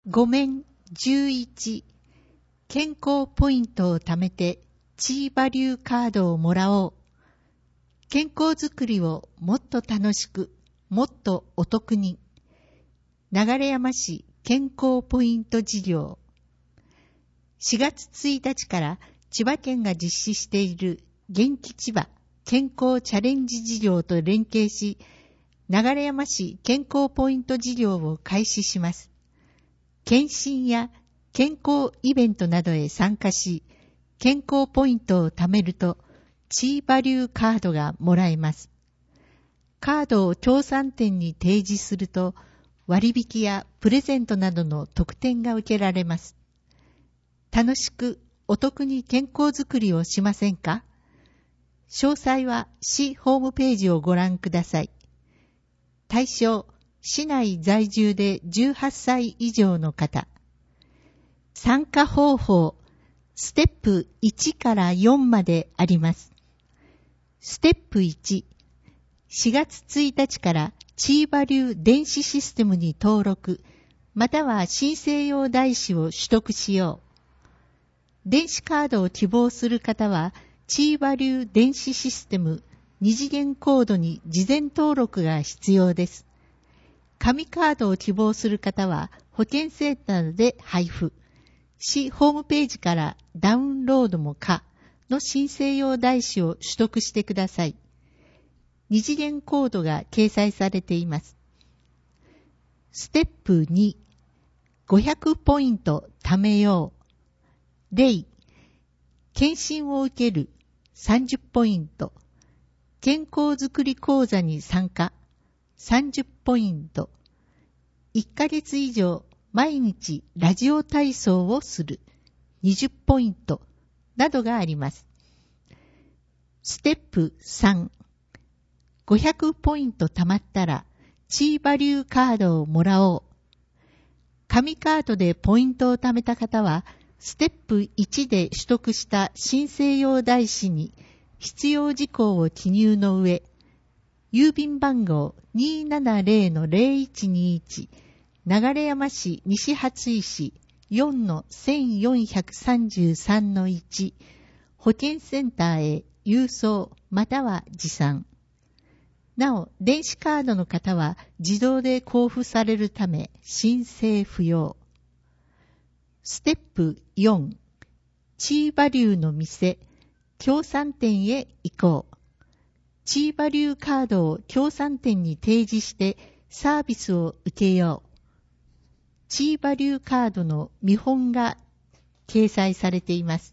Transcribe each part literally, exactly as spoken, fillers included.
ご面じゅういち健康ポイントを貯めてチーバリューカードをもらおう。健康づくりをもっと楽しく、もっとお得に。流山市健康ポイント事業。しがつついたちから千葉県が実施している元気千葉健康チャレンジ事業と連携し、流山市健康ポイント事業を開始します。検診や健康イベントなどへ参加し、健康ポイントを貯めると、チーバリューカードがもらえます。カードを協賛店に提示すると、割引やプレゼントなどの特典が受けられます。楽しくお得に健康づくりをしませんか？詳細は市ホームページをご覧ください。対象、市内在住でじゅうはっさい以上の方。参加方法、ステップいちからよんまであります。ステップいち、しがつついたちからチーバリュー電子システムに登録、または申請用台紙を取得しよう。電子カードを希望する方は、チーバリュー電子システム二次元コードに事前登録が必要です。紙カードを希望する方は、保健センターで配布。市ホームページからダウンロードも可の申請用台紙を取得してください。二次元コードが掲載されています。ステップに、ごひゃくポイント貯めよう。例、検診を受けるさんじゅっポイント。健康づくり講座に参加さんじゅっポイント。いっかげつ以上毎日ラジオ体操をするにじゅっポイントなどがあります。ステップさん、ごひゃくポイント貯まったらチーバリューカードをもらおう。紙カードでポイントを貯めた方は、ステップいちで取得した申請用台紙に必要事項を記入の上、郵便番号 にーななぜろのぜろいちにいち、流山市西初石 よんのせんよんひゃくさんじゅうさんのいち、保健センターへ郵送または持参。なお、電子カードの方は自動で交付されるため申請不要。ステップよん、チーバリューの店、協賛店へ行こう。チーバリューカードを協賛店に提示してサービスを受けよう。チーバリューカードの見本が掲載されています。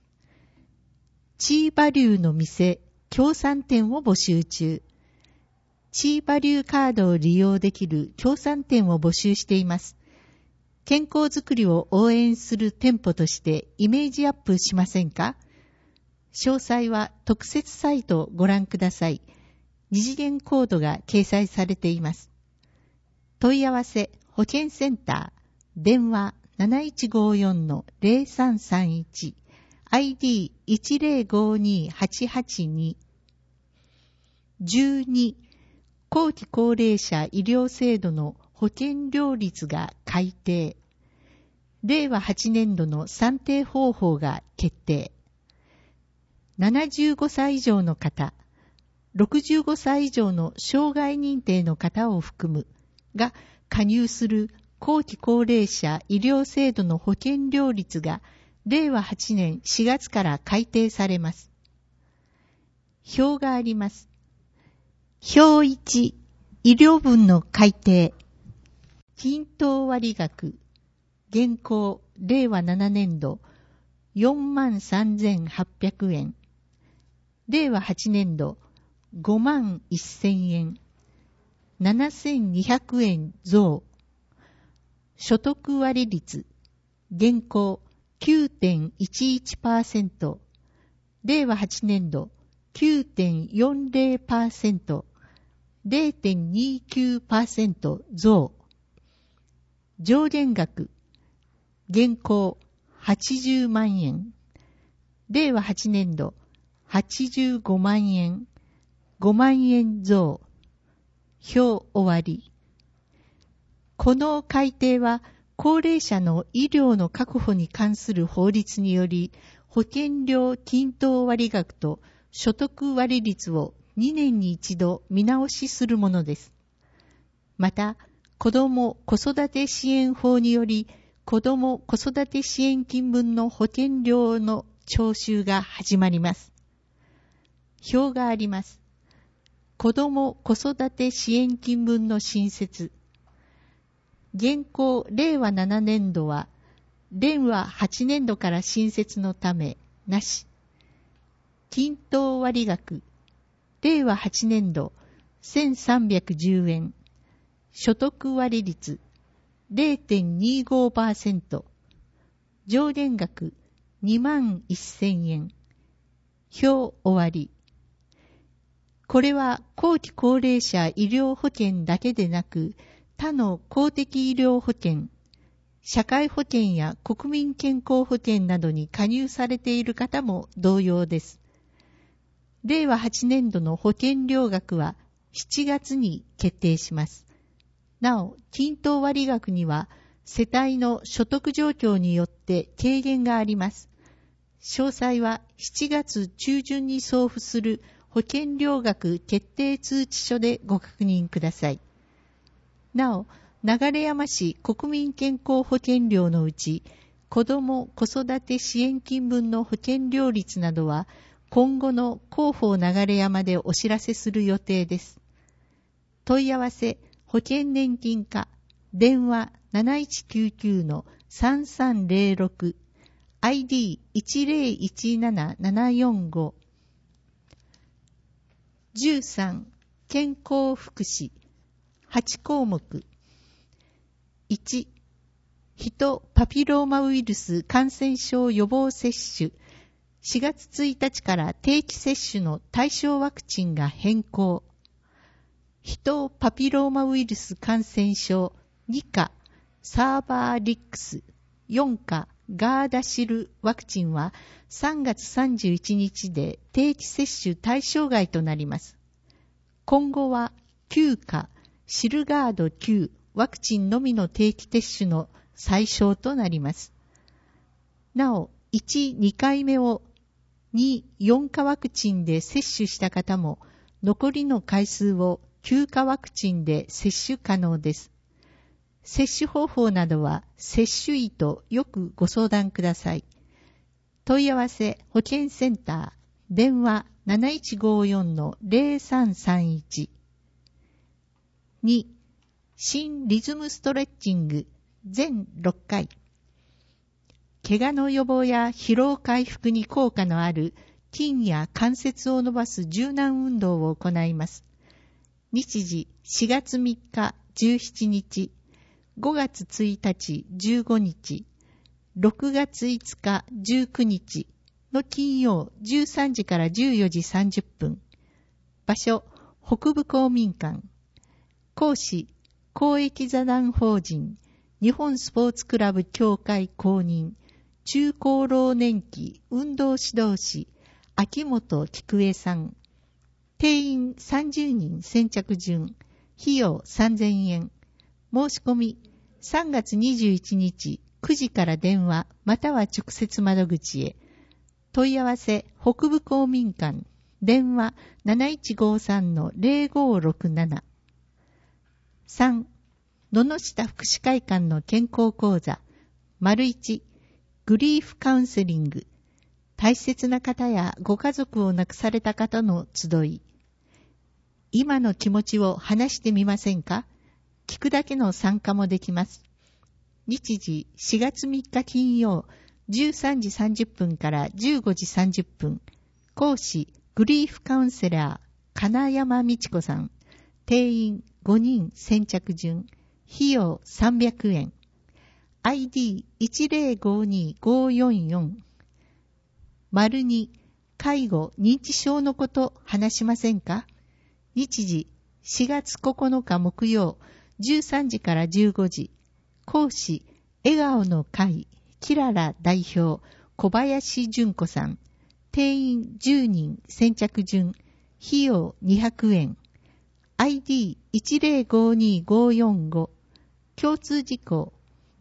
チーバリューの店、協賛店を募集中。チーバリューカードを利用できる協賛店を募集しています。健康づくりを応援する店舗としてイメージアップしませんか？詳細は特設サイトをご覧ください。二次元コードが掲載されています。問い合わせ保健センター、電話 なないちごよんのぜろさんさんいち、アイディーいちぜろごにはちはちに。じゅうに、後期高齢者医療制度の保険料率が改定。れいわはちねんどの算定方法が決定。ななじゅうごさい以上の方、ろくじゅうごさい以上の障害認定の方を含むが加入する後期高齢者医療制度の保険料率がれいわはちねんしがつから改定されます。表があります。表いち、医療分の改定。均等割額、現行れいわななねんどよんまんさんぜんはっぴゃくえん。れいわはちねんどごまんせんえん。ななせんにひゃくえん増。所得割率、現行 きゅうてんいちいちパーセント。れいわはちねんど きゅうてんよんぜろパーセント。れいてんにきゅうパーセント 増。上限額、現行はちじゅうまんえん。れいわはちねんどはちじゅうごまんえん。ごまんえん増。表終わり。この改定は高齢者の医療の確保に関する法律により、保険料均等割額と所得割率をにねんに一度見直しするものです。また、子ども子育て支援法により、子ども子育て支援金分の保険料の徴収が始まります。表があります。子ども子育て支援金分の新設。現行れいわななねんどは、れいわはちねんどから新設のため、なし。均等割額。れいわはちねんど、せんさんびゃくじゅうえん。所得割率 れいてんにごパーセント、上限額にまんせんえん。表終わり。これは後期高齢者医療保険だけでなく、他の公的医療保険、社会保険や国民健康保険などに加入されている方も同様です。れいわはちねんどの保険料額はしちがつに決定します。なお、均等割額には世帯の所得状況によって軽減があります。詳細はしちがつ中旬に送付する保険料額決定通知書でご確認ください。なお、流山市国民健康保険料のうち、子ども子育て支援金分の保険料率などは、今後の広報流山でお知らせする予定です。問い合わせ、保険年金課、電話 なないちきゅうきゅうのさんさんぜろろく、アイディーいちぜろいちななななよんご。じゅうさん、健康福祉。はちこうもく。いち、ヒトパピローマウイルス感染症予防接種。しがつついたちから定期接種の対象ワクチンが変更。ヒトパピローマウイルス感染症にかサーバーリックス、よんかガーダシルワクチンはさんがつさんじゅういちにちで定期接種対象外となります。今後はきゅうかシルガードきゅうワクチンのみの定期接種の対象となります。なお、いち、にかいめをに、よんかワクチンで接種した方も残りの回数をきゅうかワクチンで接種可能です。接種方法などは接種医とよくご相談ください。問い合わせ保健センター電話 なないちごよんのぜろさんさんいち。に、新リズムストレッチング全ろっかい。怪我の予防や疲労回復に効果のある筋や関節を伸ばす柔軟運動を行います。日時しがつみっかじゅうしちにち、ごがつついたちじゅうごにち、ろくがついつかじゅうくにちの金曜じゅうさんじからじゅうよじさんじゅっぷん。場所、北部公民館。講師、公益座談法人日本スポーツクラブ協会公認中高老年期運動指導士秋元菊江さん。定員さんじゅうにん先着順。費用さんぜんえん。申し込みさんがつにじゅういちにちくじから電話または直接窓口へ。問い合わせ北部公民館電話 なないちごさんのぜろごろくなな。さん、野々下福祉会館の健康講座。丸いち、グリーフカウンセリング。大切な方やご家族を亡くされた方の集い。今の気持ちを話してみませんか？聞くだけの参加もできます。日時しがつみっか金曜じゅうさんじさんじゅっぷんからじゅうごじさんじゅっぷん。講師グリーフカウンセラー金山美智子さん。定員ごにん先着順。費用さんびゃくえん。アイディーいちぜろごにごよんよん。丸に、介護認知症のこと話しませんか？日時しがつここのか木曜じゅうさんじからじゅうごじ。講師笑顔の会キララ代表小林純子さん。定員じゅうにん先着順。費用にひゃくえん。アイディーいちぜろごにごよんご。共通事項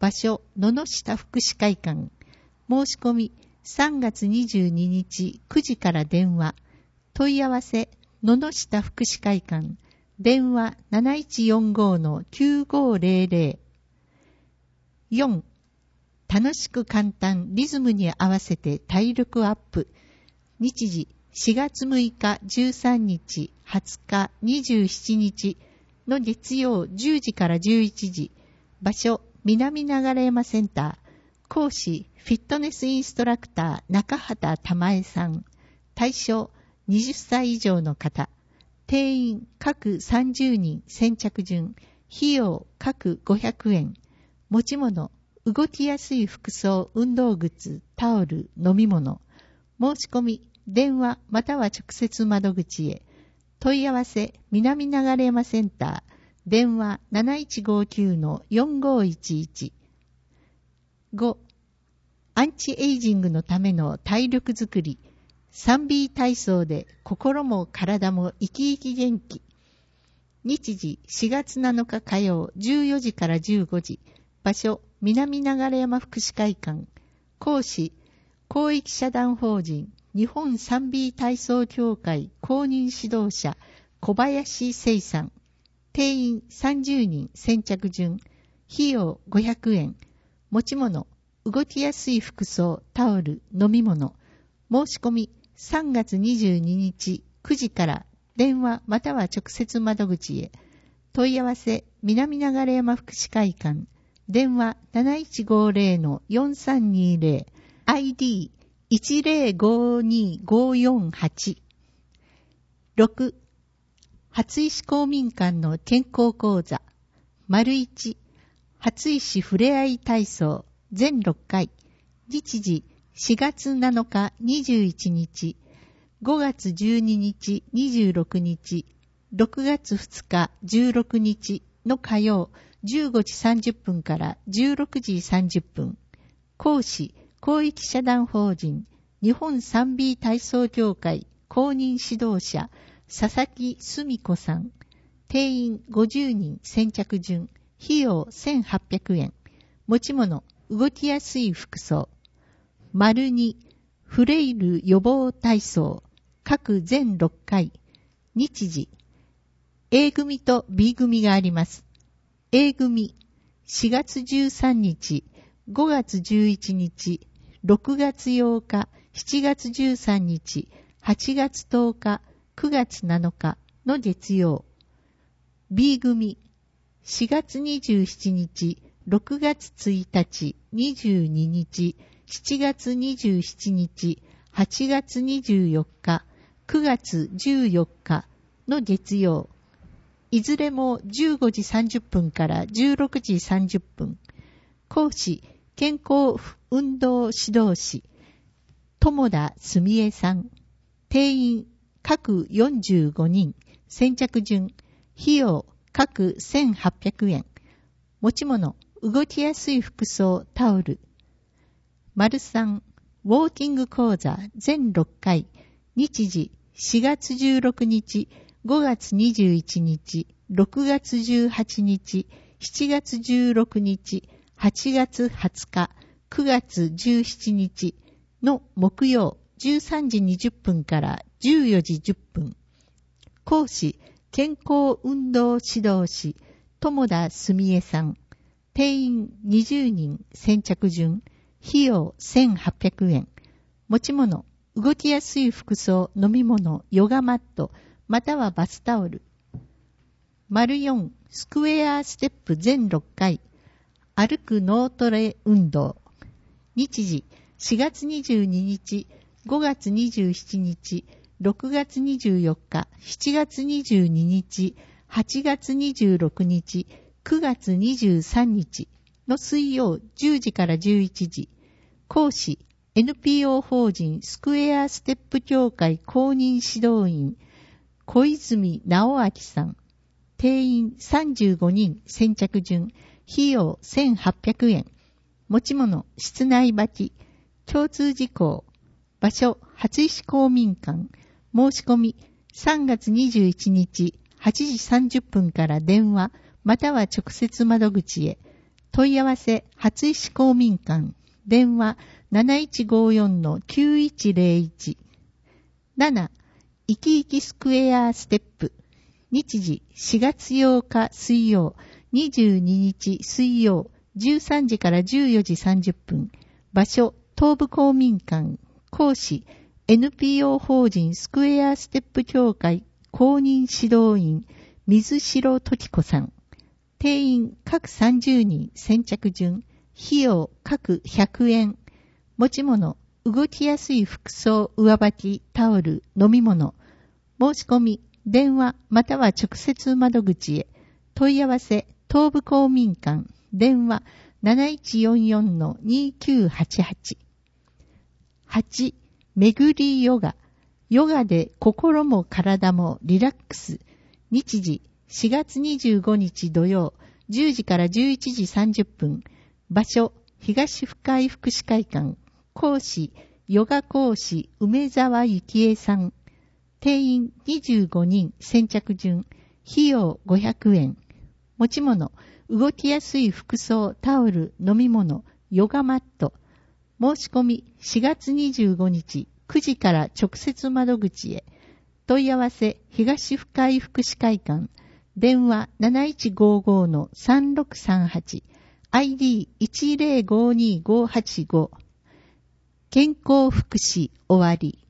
場所、野々下福祉会館。申し込み、さんがつにじゅうににちくじから電話。問い合わせ、野々下福祉会館。電話 なないちよんご のきゅうごぜろぜろ。よん. 楽しく簡単、リズムに合わせて体力アップ。日時、しがつむいか、じゅうさんにち、はつか、にじゅうしちにちの月曜じゅうじからじゅういちじ。場所、南流山センター。講師、フィットネスインストラクター、中畑玉江さん。対象、はたち以上の方。定員、各さんじゅうにん、先着順。費用、各ごひゃくえん。持ち物、動きやすい服装、運動靴、タオル、飲み物。申し込み、電話または直接窓口へ。問い合わせ、南流山センター。電話 なないちごきゅう のよんごいちいち。ご. アンチエイジングのための体力づくり。スリービー 体操で心も体も生き生き元気。日時しがつなのか火曜じゅうよじからじゅうごじ。場所、南流山福祉会館。講師、公益社団法人日本 スリービー 体操協会公認指導者小林聖さん。定員さんじゅうにん、先着順。費用ごひゃくえん。持ち物、動きやすい服装、タオル、飲み物。申し込み、さんがつにじゅうににちくじから電話または直接窓口へ。問い合わせ、南流山福祉会館。電話 なないちごぜろ のよんさんにぜろ。アイディーいちぜろごにごよんはち。ろく. 初石公民館の健康講座。丸いち. 初石ふれあい体操全ろっかい。日時しがつなのかにじゅういちにち、ごがつじゅうににちにじゅうろくにち、ろくがつふつかじゅうろくにちの火曜じゅうごじさんじゅっぷんからじゅうろくじさんじゅっぷん。講師、公益社団法人日本 スリービー 体操協会公認指導者佐々木澄子さん。定員ごじゅうにん、先着順。費用せんはっぴゃくえん。持ち物、動きやすい服装。丸に、フレイル予防体操。各全ろっかい。日時。A 組と B 組があります。A 組、しがつじゅうさんにち、ごがつじゅういちにち、ろくがつようか、しちがつじゅうさんにち、はちがつとおか、くがつなのかの月曜。B 組、しがつにじゅうしちにち、ろくがつついたち、にじゅうににち、しちがつにじゅうしちにち、はちがつにじゅうよっか、くがつじゅうよっかの月曜。いずれもじゅうごじさんじゅっぷんからじゅうろくじさんじゅっぷん。講師、健康運動指導士、友田澄江さん。定員、各よんじゅうごにん。先着順。費用、各せんはっぴゃくえん。持ち物、動きやすい服装、タオル。丸さん、ウォーキング講座全ろっかい。日時、しがつじゅうろくにち、ごがつにじゅういちにち、ろくがつじゅうはちにち、しちがつじゅうろくにち、はちがつはつか、くがつじゅうしちにちの木曜じゅうさんじにじゅっぷんからじゅうよじじゅっぷん。講師、健康運動指導士、友田澄江さん。定員にじゅうにん、先着順。費用せんはっぴゃくえん。持ち物、動きやすい服装、飲み物、ヨガマット、またはバスタオル。丸よん、スクエアステップ全ろっかい。歩く脳トレ運動。日時、しがつにじゅうににち、ごがつにじゅうしちにち、ろくがつにじゅうよっか、しちがつにじゅうににち、はちがつにじゅうろくにち、くがつにじゅうさんにちの水曜じゅうじからじゅういちじ。講師、エヌピーオー 法人スクエアステップ協会公認指導員、小泉直明さん。定員さんじゅうごにん、先着順。費用せんはっぴゃくえん。持ち物、室内履き。共通事項。場所、初石公民館。申し込み、さんがつにじゅういちにち、はちじさんじゅっぷんから電話、または直接窓口へ。 問い合わせ初石公民館電話 なないちごよんのきゅういちゼロいち。なな. いきいきスクエアステップ日時しがつようか水曜にじゅうににち水曜じゅうさんじからじゅうよじさんじゅっぷん。場所東部公民館。講師 エヌピーオー 法人スクエアステップ協会公認指導員水城時子さん。定員各さんじゅうにん先着順。費用各ひゃくえん。持ち物動きやすい服装上履きタオル飲み物。申し込み電話または直接窓口へ。問い合わせ東部公民館電話 なないちよんよんのにきゅうはちはち。はち. 巡りヨガ。ヨガで心も体もリラックス。日時しがつにじゅうごにち土曜じゅうじからじゅういちじさんじゅっぷん。場所東深井福祉会館。講師ヨガ講師梅沢幸恵さん。定員にじゅうごにん先着順。費用ごひゃくえん。持ち物動きやすい服装タオル飲み物ヨガマット。申し込みしがつにじゅうごにちくじから直接窓口へ。問い合わせ東深井福祉会館電話 なないちごごのさんろくさんはち。アイディーいちゼロごにごはちご。健康福祉終わり。